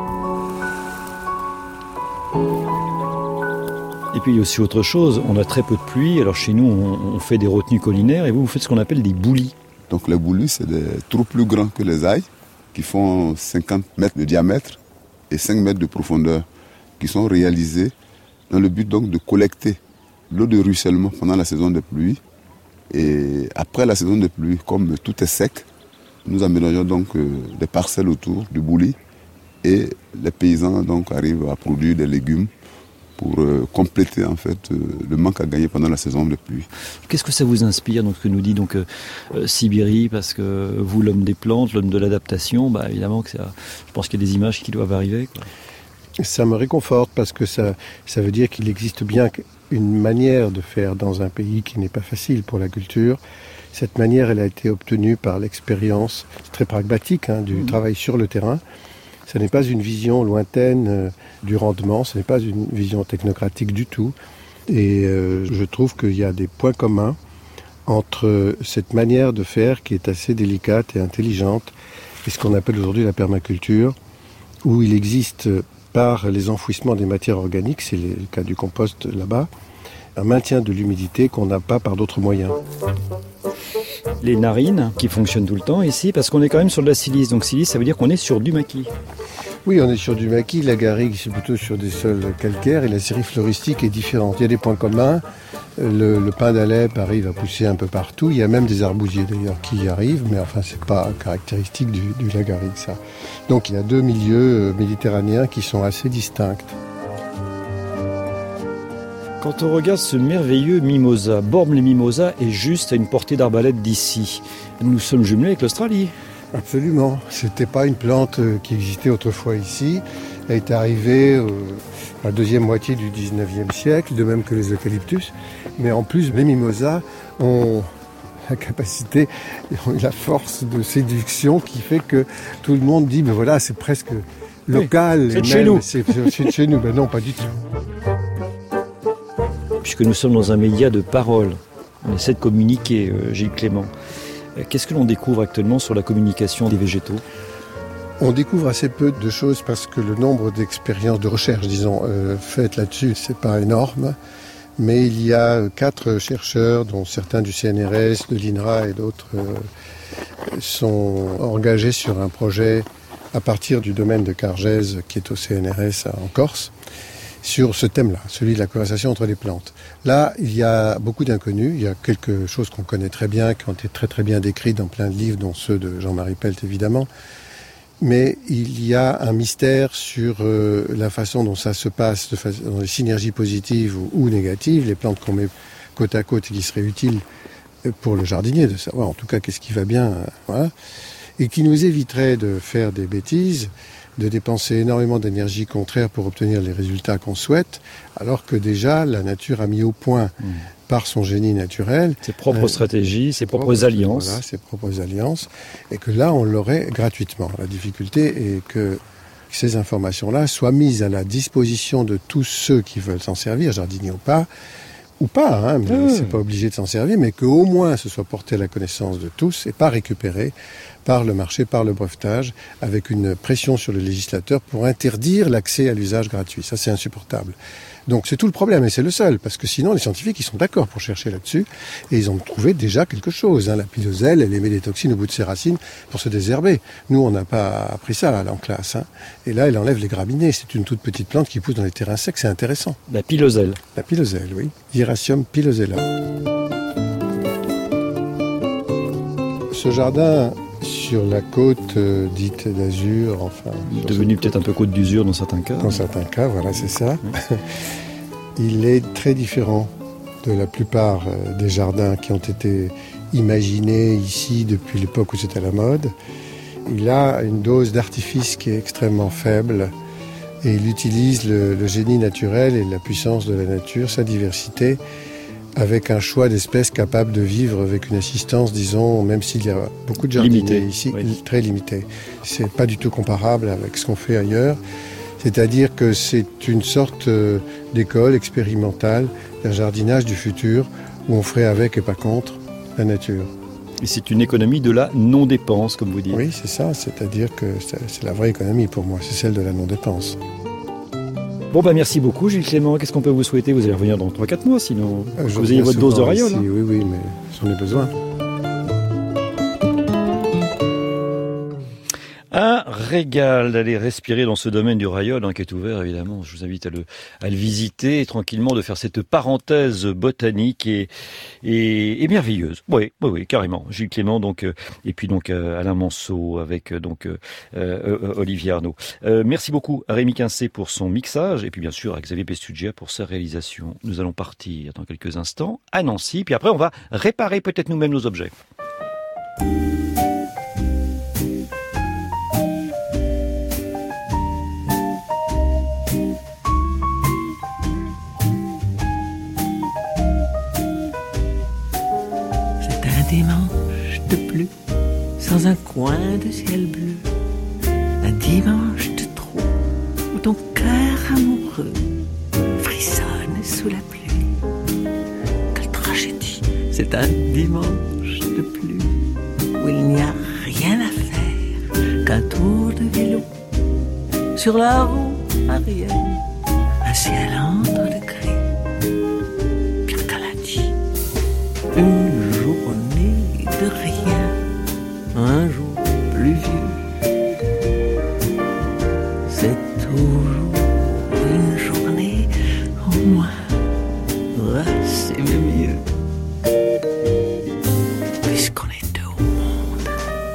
Et puis il y a aussi autre chose, on a très peu de pluie, alors chez nous on fait des retenues collinaires et vous faites ce qu'on appelle des boulis. Donc les boulis, c'est des trous plus grands que les zaïs qui font 50 mètres de diamètre et 5 mètres de profondeur, qui sont réalisés dans le but donc de collecter l'eau de ruissellement pendant la saison des pluies. Et après la saison des pluies, comme tout est sec, nous aménageons donc des parcelles autour du bouli et les paysans donc arrivent à produire des légumes pour compléter en fait le manque à gagner pendant la saison de pluie. Qu'est-ce que ça vous inspire, donc, ce que nous dit donc Sibiri, parce que vous, l'homme des plantes, l'homme de l'adaptation, évidemment que je pense qu'il y a des images qui doivent arriver, quoi. Ça me réconforte parce que ça veut dire qu'il existe bien une manière de faire dans un pays qui n'est pas facile pour la culture. Cette manière, elle a été obtenue par l'expérience très pragmatique du travail sur le terrain. Ce n'est pas une vision lointaine du rendement, ce n'est pas une vision technocratique du tout. Et je trouve qu'il y a des points communs entre cette manière de faire qui est assez délicate et intelligente et ce qu'on appelle aujourd'hui la permaculture, où il existe par les enfouissements des matières organiques, c'est le cas du compost là-bas, un maintien de l'humidité qu'on n'a pas par d'autres moyens. Les narines qui fonctionnent tout le temps ici, parce qu'on est quand même sur de la silice. Donc silice, ça veut dire qu'on est sur du maquis. Oui, on est sur du maquis. La garrigue, c'est plutôt sur des sols calcaires et la série floristique est différente. Il y a des points communs. Le pin d'Alep arrive à pousser un peu partout. Il y a même des arbousiers d'ailleurs qui y arrivent, mais enfin, c'est pas caractéristique du la garrigue, ça. Donc il y a 2 milieux méditerranéens qui sont assez distincts. Quand on regarde ce merveilleux mimosa, Bormes-les-Mimosas est juste à une portée d'arbalète d'ici. Nous sommes jumelés avec l'Australie. Absolument. C'était pas une plante qui existait autrefois ici. Elle est arrivée à la deuxième moitié du 19e siècle, de même que les eucalyptus. Mais en plus, les mimosas ont la capacité, la force de séduction qui fait que tout le monde dit, mais voilà, c'est presque local. Oui, c'est de chez nous. C'est de chez nous. Ben non, pas du tout. Puisque nous sommes dans un média de parole. On essaie de communiquer, Gilles Clément. Qu'est-ce que l'on découvre actuellement sur la communication des végétaux ? On découvre assez peu de choses parce que le nombre d'expériences de recherche, disons, faites là-dessus, c'est pas énorme. Mais il y a 4 chercheurs, dont certains du CNRS, de l'INRA et d'autres, sont engagés sur un projet à partir du domaine de Cargèse, qui est au CNRS en Corse, sur ce thème-là, celui de la conversation entre les plantes. Là, il y a beaucoup d'inconnus, il y a quelque chose qu'on connaît très bien, qui ont été très très bien décrits dans plein de livres, dont ceux de Jean-Marie Pelt évidemment. mais il y a un mystère sur la façon dont ça se passe, dans les synergies positives ou négatives, les plantes qu'on met côte à côte et qui seraient utiles pour le jardinier de savoir en tout cas qu'est-ce qui va bien, voilà, et qui nous éviterait de faire des bêtises, de dépenser énormément d'énergie contraire pour obtenir les résultats qu'on souhaite, alors que déjà la nature a mis au point par son génie naturel ses propres stratégies, ses propres alliances. Voilà, ses propres alliances, et que là on l'aurait gratuitement. La difficulté est que ces informations-là soient mises à la disposition de tous ceux qui veulent s'en servir, jardiniers ou pas, mais c'est pas obligé de s'en servir, mais qu'au moins ce soit porté à la connaissance de tous et pas récupéré par le marché, par le brevetage, avec une pression sur le législateur pour interdire l'accès à l'usage gratuit. Ça, c'est insupportable. Donc c'est tout le problème, et c'est le seul, parce que sinon les scientifiques ils sont d'accord pour chercher là-dessus, et ils ont trouvé déjà quelque chose. La piloselle, elle émet des toxines au bout de ses racines pour se désherber. Nous, on n'a pas appris ça là, en classe. Et là, elle enlève les graminées. C'est une toute petite plante qui pousse dans les terrains secs, c'est intéressant. La piloselle. La piloselle, oui. Hieracium pilosella. Ce jardin sur la côte dite d'Azur, enfin... Devenu peut-être un peu côte d'usure dans certains cas. Dans certains cas, voilà, c'est ça. Il est très différent de la plupart des jardins qui ont été imaginés ici depuis l'époque où c'était à la mode. Il a une dose d'artifice qui est extrêmement faible et il utilise le génie naturel et la puissance de la nature, sa diversité, avec un choix d'espèces capables de vivre avec une assistance, disons, même s'il y a beaucoup de jardiniers ici, très limitée. C'est pas du tout comparable avec ce qu'on fait ailleurs. C'est-à-dire que c'est une sorte d'école expérimentale d'un jardinage du futur où on ferait avec et pas contre la nature. Et c'est une économie de la non-dépense, comme vous dites. Oui, c'est ça. C'est-à-dire que c'est la vraie économie pour moi. C'est celle de la non-dépense. Bon, merci beaucoup, Gilles Clément. Qu'est-ce qu'on peut vous souhaiter? Vous allez revenir dans 3-4 mois, sinon vous ayez votre dose de rayol. Oui, mais j'en ai besoin. Un régal d'aller respirer dans ce domaine du rayol qui est ouvert, évidemment. Je vous invite à le visiter et tranquillement de faire cette parenthèse botanique et merveilleuse. Oui, carrément. Gilles Clément, et puis Alain Manceau avec Olivier Arnaud. Merci beaucoup à Rémi Quincé pour son mixage et puis bien sûr à Xavier Pestugia pour sa réalisation. Nous allons partir dans quelques instants à Nancy, puis après on va réparer peut-être nous-mêmes nos objets. Dimanche de pluie, sans un coin de ciel bleu, un dimanche de trop, où ton cœur amoureux frissonne sous la pluie. Quelle tragédie, c'est un dimanche de pluie, où il n'y a rien à faire qu'un tour de vélo sur la roue arrière, un ciel entre de gris, pire qu'à la dit, une journée de rien, un jour pluvieux, c'est toujours une journée au moins, c'est mieux, puisqu'on est deux au monde.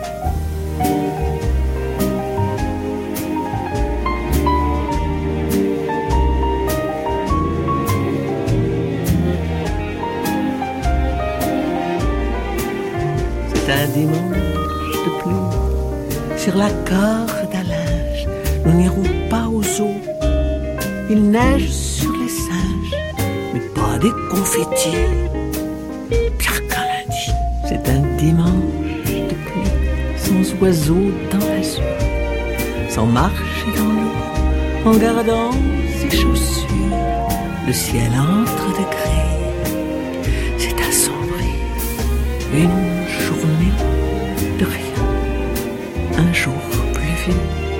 C'est un dimanche de pluie, sur la corde à linge, nous n'irons pas aux eaux. Il neige sur les singes, mais pas des confettis. Pire qu'un lundi, c'est un dimanche de pluie, sans oiseaux dans l'azur, sans marcher dans l'eau, en gardant ses chaussures. Le ciel entre de gris, c'est assombri. Une journée de rien, un jour pluvieux,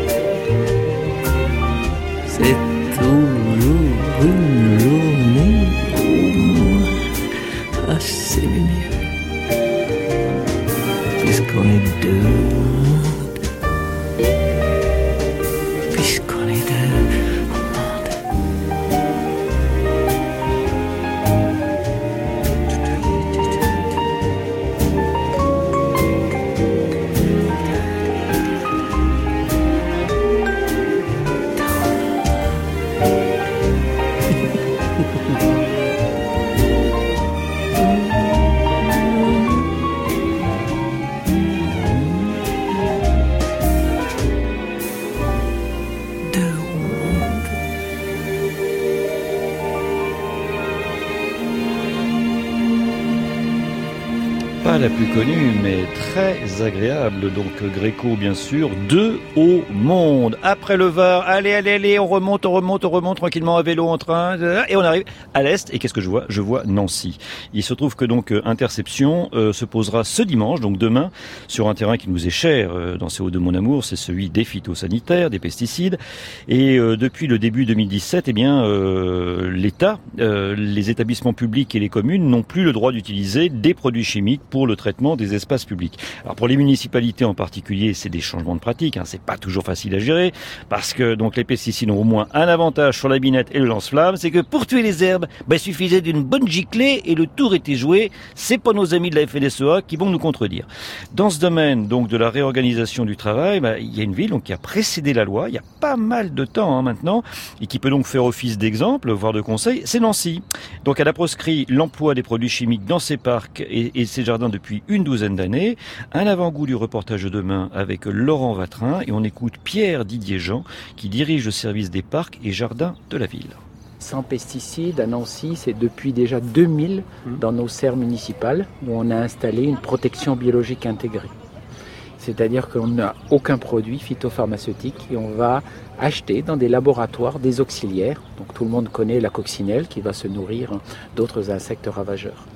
c'est toujours une journée au moins, c'est mieux, puisqu'on est deux au monde, puisqu'on est deux au monde. Pas la plus connue, mais très agréable. Donc Gréco, bien sûr, 2 au monde. Après le Var, allez, on remonte tranquillement à vélo en train, et on arrive à l'est. Et qu'est-ce que je vois ? Je vois Nancy. Il se trouve que donc Interception se posera ce dimanche, donc demain, sur un terrain qui nous est cher dans CO2 de mon amour, c'est celui des phytosanitaires, des pesticides. Et depuis le début 2017, l'État, les établissements publics et les communes n'ont plus le droit d'utiliser des produits chimiques pour le traitement des espaces publics. Alors pour les municipalités en particulier, c'est des changements de pratique, c'est pas toujours facile à gérer, parce que donc les pesticides ont au moins un avantage sur la binette et le lance-flamme, c'est que pour tuer les herbes, il suffisait d'une bonne giclée et le tour était joué. C'est pas nos amis de la FNSEA qui vont nous contredire. Dans ce domaine donc de la réorganisation du travail, il y a une ville donc qui a précédé la loi, il y a pas mal de temps maintenant, et qui peut donc faire office d'exemple, voire de conseil, c'est Nancy. Donc elle a proscrit l'emploi des produits chimiques dans ses parcs et ses jardins depuis une douzaine d'années. Un avant-goût du reportage de demain avec Laurent Vatrin, et on écoute Pierre Didier-Jean qui dirige le service des parcs et jardins de la ville. Sans pesticides, à Nancy, c'est depuis déjà 2000 dans nos serres municipales où on a installé une protection biologique intégrée. C'est-à-dire qu'on n'a aucun produit phytopharmaceutique et on va acheter dans des laboratoires des auxiliaires. Donc tout le monde connaît la coccinelle qui va se nourrir d'autres insectes ravageurs.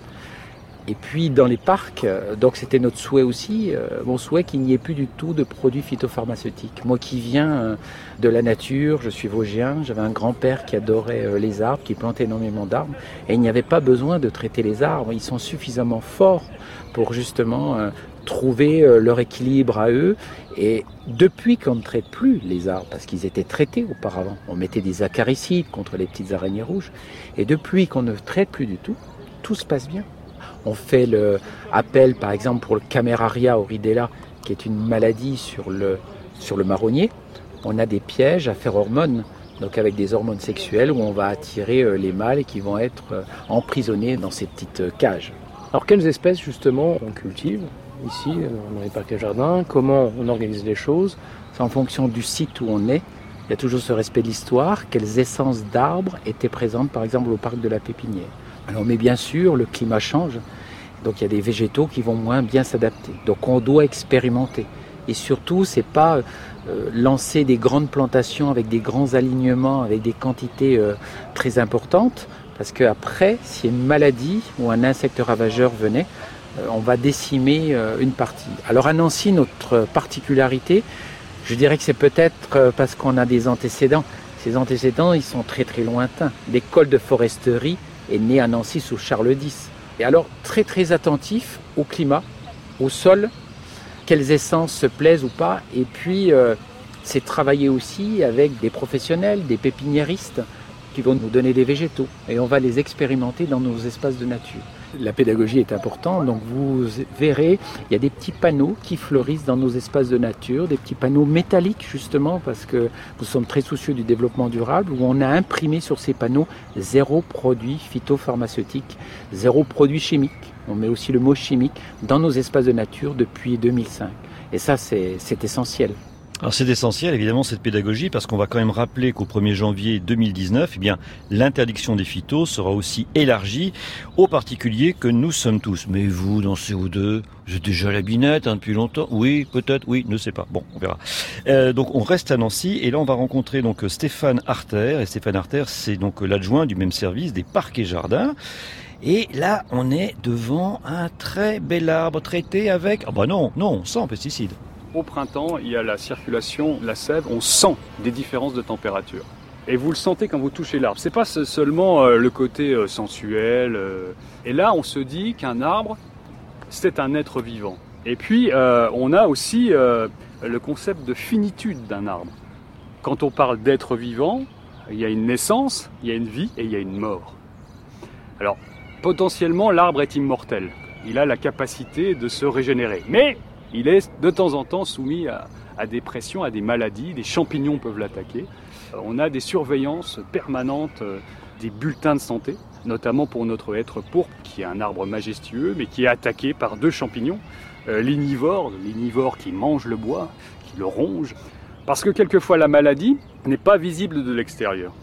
Et puis dans les parcs, donc c'était notre souhait aussi, mon souhait qu'il n'y ait plus du tout de produits phytopharmaceutiques. Moi qui viens de la nature, je suis vosgien, j'avais un grand-père qui adorait les arbres, qui plantait énormément d'arbres, et il n'y avait pas besoin de traiter les arbres, ils sont suffisamment forts pour justement trouver leur équilibre à eux. Et depuis qu'on ne traite plus les arbres, parce qu'ils étaient traités auparavant, on mettait des acaricides contre les petites araignées rouges, et depuis qu'on ne traite plus du tout, tout se passe bien. On fait le appel, par exemple, pour le Cameraria horridella, qui est une maladie sur le marronnier. On a des pièges à phéromone, donc avec des hormones sexuelles, où on va attirer les mâles qui vont être emprisonnés dans ces petites cages. Alors, quelles espèces, justement, on cultive ici, dans les parcs et jardins? Comment on organise les choses? C'est en fonction du site où on est. Il y a toujours ce respect de l'histoire. Quelles essences d'arbres étaient présentes, par exemple, au parc de la Pépinière? Alors, mais bien sûr, le climat change, donc il y a des végétaux qui vont moins bien s'adapter. Donc on doit expérimenter. Et surtout, c'est pas lancer des grandes plantations avec des grands alignements, avec des quantités très importantes, parce qu'après, si une maladie ou un insecte ravageur venait, on va décimer une partie. Alors à Nancy, notre particularité, je dirais que c'est peut-être parce qu'on a des antécédents. Ces antécédents, ils sont très très lointains. L'école de foresterie est né à Nancy sous Charles X. Et alors, très très attentif au climat, au sol, quelles essences se plaisent ou pas. Et puis, c'est travailler aussi avec des professionnels, des pépiniéristes qui vont nous donner des végétaux. Et on va les expérimenter dans nos espaces de nature. La pédagogie est importante, donc vous verrez, il y a des petits panneaux qui fleurissent dans nos espaces de nature, des petits panneaux métalliques justement, parce que nous sommes très soucieux du développement durable, où on a imprimé sur ces panneaux 0 produit phytopharmaceutique, 0 produit chimique. On met aussi le mot chimique dans nos espaces de nature depuis 2005. Et ça, c'est essentiel. Alors c'est essentiel évidemment cette pédagogie parce qu'on va quand même rappeler qu'au 1er janvier 2019, l'interdiction des phytos sera aussi élargie aux particuliers que nous sommes tous. Mais vous, dans CO2, vous êtes déjà à la binette depuis longtemps? Oui, peut-être, oui, ne sais pas. Bon, on verra. Donc on reste à Nancy et là on va rencontrer donc Stéphane Arter. Et Stéphane Arter, c'est donc l'adjoint du même service des parcs et jardins. Et là, on est devant un très bel arbre traité avec... sans pesticides. Au printemps, il y a la circulation, la sève, on sent des différences de température. Et vous le sentez quand vous touchez l'arbre. C'est pas seulement le côté sensuel. Et là, on se dit qu'un arbre, c'est un être vivant. Et puis, on a aussi le concept de finitude d'un arbre. Quand on parle d'être vivant, il y a une naissance, il y a une vie et il y a une mort. Alors, potentiellement, l'arbre est immortel. Il a la capacité de se régénérer. Mais il est de temps en temps soumis à des pressions, à des maladies, des champignons peuvent l'attaquer. On a des surveillances permanentes, des bulletins de santé, notamment pour notre hêtre pourpre, qui est un arbre majestueux, mais qui est attaqué par 2 champignons, l'inivore qui mange le bois, qui le ronge, parce que quelquefois la maladie n'est pas visible de l'extérieur.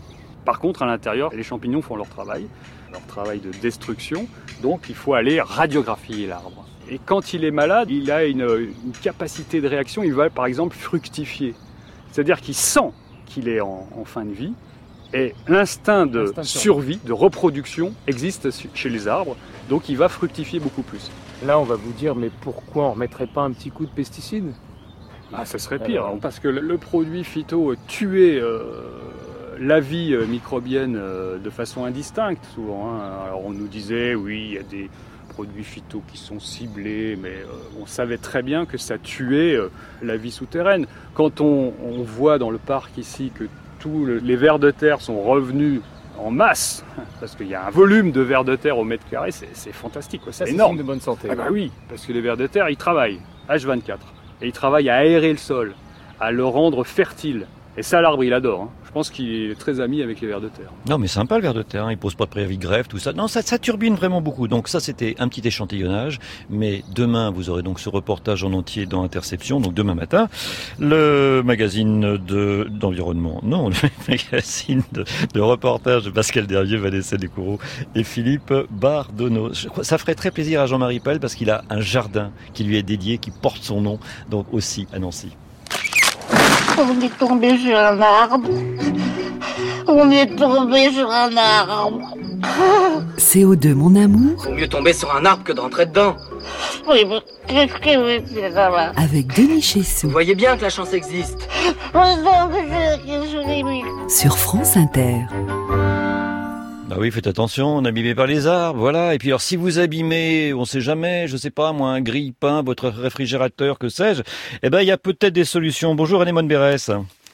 Par contre, à l'intérieur, les champignons font leur travail de destruction, donc il faut aller radiographier l'arbre. Et quand il est malade, il a une capacité de réaction, il va par exemple fructifier. C'est-à-dire qu'il sent qu'il est en fin de vie, et l'instinct de survie, de reproduction existe chez les arbres, donc il va fructifier beaucoup plus. Là, on va vous dire, mais pourquoi on ne remettrait pas un petit coup de pesticide ? Ça serait pire, parce que le produit phyto tuait la vie microbienne de façon indistincte souvent. Alors on nous disait, oui, il y a des produits phyto qui sont ciblés, mais on savait très bien que ça tuait la vie souterraine. Quand on voit dans le parc ici que tous les vers de terre sont revenus en masse, parce qu'il y a un volume de vers de terre au mètre carré, c'est fantastique, quoi. C'est énorme. Signe de bonne santé. Oui, parce que les vers de terre, ils travaillent H24, et ils travaillent à aérer le sol, à le rendre fertile. Et ça, l'arbre, il adore. Je pense qu'il est très ami avec les vers de terre. Non, mais sympa le ver de terre, il pose pas de préavis de greffe, tout ça. Non, ça turbine vraiment beaucoup. Donc ça, c'était un petit échantillonnage. Mais demain, vous aurez donc ce reportage en entier dans Interception, donc demain matin. Le magazine d'environnement, non, le magazine de reportage de Pascal Dervieux, Vanessa Descoureaux et Philippe Bardonneau. Ça ferait très plaisir à Jean-Marie Pell parce qu'il a un jardin qui lui est dédié, qui porte son nom, donc aussi à Nancy. On est tombé sur un arbre. On est tombé sur un arbre. CO2, mon amour. Vaut mieux tomber sur un arbre que de rentrer dedans. Oui, mais qu'est-ce que vous faites là-bas ? Avec Denis Chessou. Vous voyez bien que la chance existe. Sur France Inter. Bah oui, faites attention, on est abîmé par les arbres, voilà. Et puis alors, si vous abîmez, on sait jamais, je sais pas, moi, un grille-pain, votre réfrigérateur, que sais-je, il y a peut-être des solutions. Bonjour, Anémone Bérès.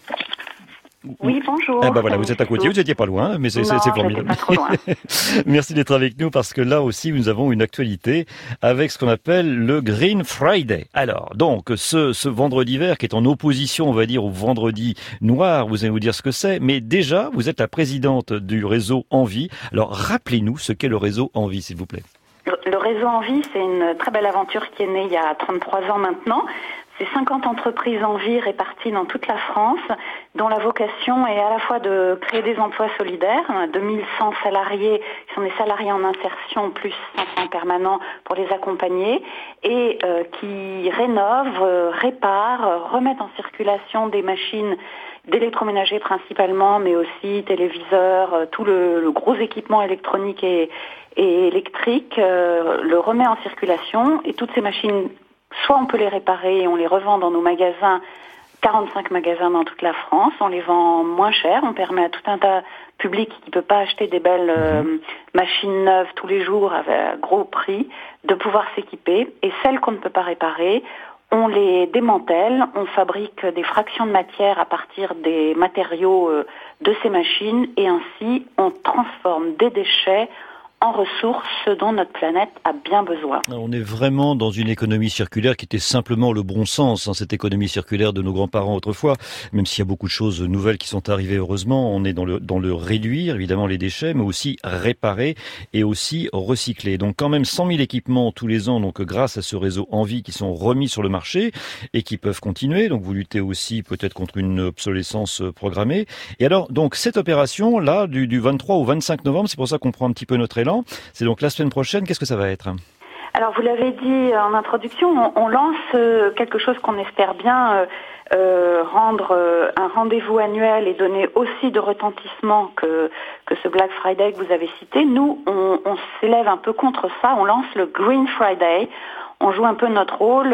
Oui, bonjour. Voilà, vous êtes à côté, vous étiez pas loin, mais c'est formidable. Pas trop loin. Merci d'être avec nous parce que là aussi, nous avons une actualité avec ce qu'on appelle le Green Friday. Alors, donc, ce vendredi vert qui est en opposition, on va dire, au vendredi noir, vous allez vous dire ce que c'est, mais déjà, vous êtes la présidente du réseau Envie. Alors, rappelez-nous ce qu'est le réseau Envie, s'il vous plaît. Le réseau Envie, c'est une très belle aventure qui est née il y a 33 ans maintenant. C'est 50 entreprises en vie réparties dans toute la France, dont la vocation est à la fois de créer des emplois solidaires, 2100 salariés qui sont des salariés en insertion, plus 500 permanents pour les accompagner, et qui rénovent, réparent, remettent en circulation des machines d'électroménager principalement, mais aussi téléviseurs, tout le gros équipement électronique et électrique, le remet en circulation, et toutes ces machines, soit on peut les réparer et on les revend dans nos magasins, 45 magasins dans toute la France, on les vend moins cher, on permet à tout un tas public qui ne peut pas acheter des belles machines neuves tous les jours à gros prix, de pouvoir s'équiper. Et celles qu'on ne peut pas réparer, on les démantèle, on fabrique des fractions de matière à partir des matériaux de ces machines, et ainsi on transforme des déchets en ressources, ce dont notre planète a bien besoin. On est vraiment dans une économie circulaire qui était simplement le bon sens, cette économie circulaire de nos grands-parents autrefois, même s'il y a beaucoup de choses nouvelles qui sont arrivées, heureusement. On est dans le réduire, évidemment, les déchets, mais aussi réparer et aussi recycler. Donc quand même 100 000 équipements tous les ans, donc grâce à ce réseau Envie, qui sont remis sur le marché et qui peuvent continuer. Donc vous luttez aussi peut-être contre une obsolescence programmée. Et alors, donc cette opération-là, du 23 au 25 novembre, c'est pour ça qu'on prend un petit peu notre élan. C'est donc la semaine prochaine. Qu'est-ce que ça va être ? Alors, vous l'avez dit en introduction, on lance quelque chose qu'on espère bien rendre un rendez-vous annuel et donner aussi de retentissement que ce Black Friday que vous avez cité. Nous, on s'élève un peu contre ça. On lance le Green Friday. On joue un peu notre rôle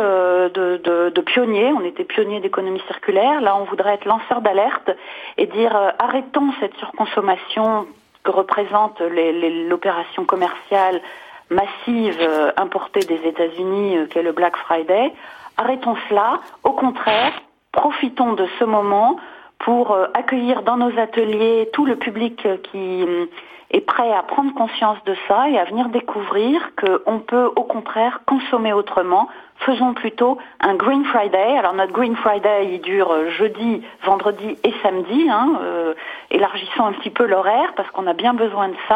de pionnier. On était pionnier d'économie circulaire. Là, on voudrait être lanceur d'alerte et dire arrêtons cette surconsommation que représente l'opération commerciale massive importée des États-Unis qu'est le Black Friday. Arrêtons cela. Au contraire, profitons de ce moment pour accueillir dans nos ateliers tout le public qui est prêt à prendre conscience de ça et à venir découvrir qu'on peut au contraire consommer autrement. Faisons plutôt un Green Friday. Alors notre Green Friday, il dure jeudi, vendredi et samedi. Élargissons un petit peu l'horaire parce qu'on a bien besoin de ça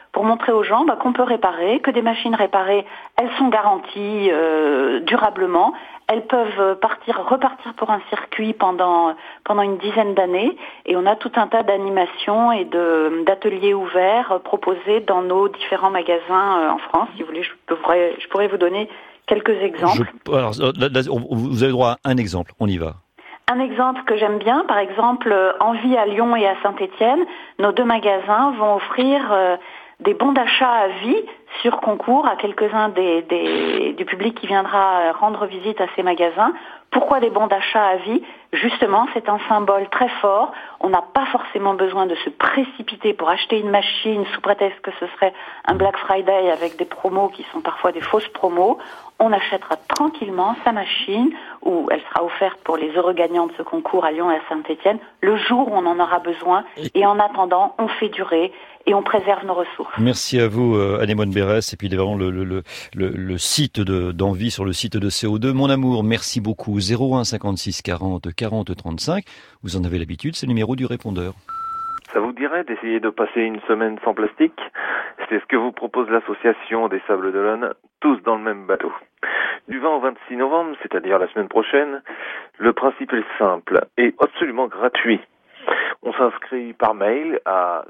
pour montrer aux gens qu'on peut réparer, que des machines réparées, elles sont garanties durablement. Elles peuvent repartir pour un circuit pendant une dizaine d'années, et on a tout un tas d'animations et d'ateliers ouverts proposés dans nos différents magasins en France. Si vous voulez, je pourrais vous donner quelques exemples. Vous avez droit à un exemple, on y va. Un exemple que j'aime bien, par exemple, Envie à Lyon et à Saint-Étienne, nos 2 magasins vont offrir des bons d'achat à vie sur concours à quelques-uns du public qui viendra rendre visite à ces magasins. Pourquoi des bons d'achat à vie ? Justement, c'est un symbole très fort. On n'a pas forcément besoin de se précipiter pour acheter une machine sous prétexte que ce serait un Black Friday avec des promos qui sont parfois des fausses promos. On achètera tranquillement sa machine, ou elle sera offerte pour les heureux gagnants de ce concours à Lyon et à Saint-Étienne, le jour où on en aura besoin. Et en attendant, on fait durer et on préserve nos ressources. Merci à vous, Anémone Berès, et puis vraiment le site d'Envie sur le site de CO2. Mon amour, merci beaucoup. 01 56 40 40 35. Vous en avez l'habitude, c'est le numéro du répondeur. Ça vous dirait d'essayer de passer une semaine sans plastique ? C'est ce que vous propose l'association des Sables d'Olonne, tous dans le même bateau. Du 20 au 26 novembre, c'est-à-dire la semaine prochaine, le principe est simple et absolument gratuit. On s'inscrit par mail à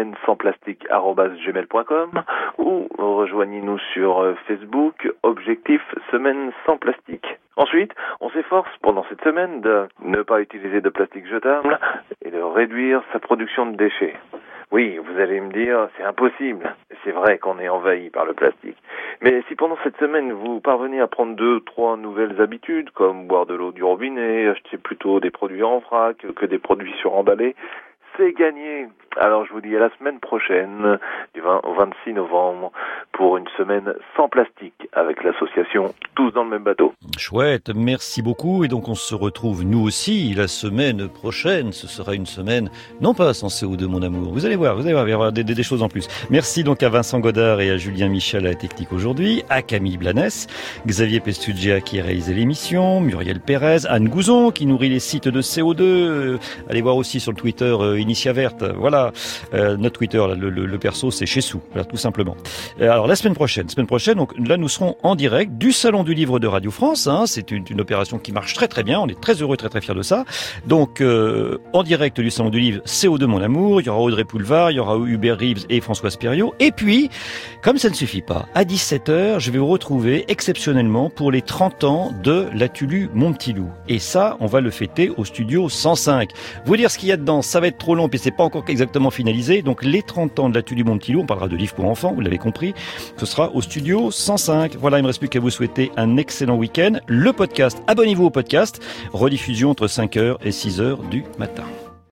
semaine-sans-plastique@gmail.com ou rejoignez-nous sur Facebook, objectif Semaine sans plastique. Ensuite, on s'efforce pendant cette semaine de ne pas utiliser de plastique jetable et de réduire sa production de déchets. Oui, vous allez me dire, c'est impossible. C'est vrai qu'on est envahi par le plastique. Mais si pendant cette semaine, vous parvenez à prendre 2-3 nouvelles habitudes, comme boire de l'eau du robinet, acheter plutôt des produits en vrac que des produits suremballés, c'est gagné. Alors je vous dis à la semaine prochaine, du 20 au 26 novembre, pour une semaine sans plastique avec l'association Tous dans le même bateau. Chouette, merci beaucoup. Et donc on se retrouve nous aussi la semaine prochaine. Ce sera une semaine, non pas sans CO2 mon amour. Vous allez voir, il va y avoir des choses en plus. Merci donc à Vincent Godard et à Julien Michel à la technique aujourd'hui, à Camille Blanes, Xavier Pestugia qui a réalisé l'émission, Muriel Pérez, Anne Gouzon qui nourrit les sites de CO2. Allez voir aussi sur le Twitter Initia Verte. Voilà, notre Twitter, là, le perso, c'est chez Sou, voilà, tout simplement. Alors la semaine prochaine, donc là nous serons en direct du Salon du Livre de Radio France. Hein, c'est une opération qui marche très très bien. On est très heureux, très très fiers de ça. Donc en direct du Salon du Livre, CO2 mon amour. Il y aura Audrey Poulevard, il y aura Hubert Reeves et Françoise Perriot. Et puis, comme ça ne suffit pas, à 17h, je vais vous retrouver exceptionnellement pour les 30 ans de l'Atulu Mon Petit Loup. Et ça, on va le fêter au studio 105. Vous dire ce qu'il y a dedans, ça va être trop long, puis c'est pas encore exactement finalisé. Donc les 30 ans de l'Atulu Mon Petit Loup, on parlera de livres pour enfants, vous l'avez compris. Ce sera au studio 105. Voilà, il me reste plus qu'à vous souhaiter un excellent week-end. Le podcast, abonnez-vous au podcast. Rediffusion entre 5h et 6h du matin.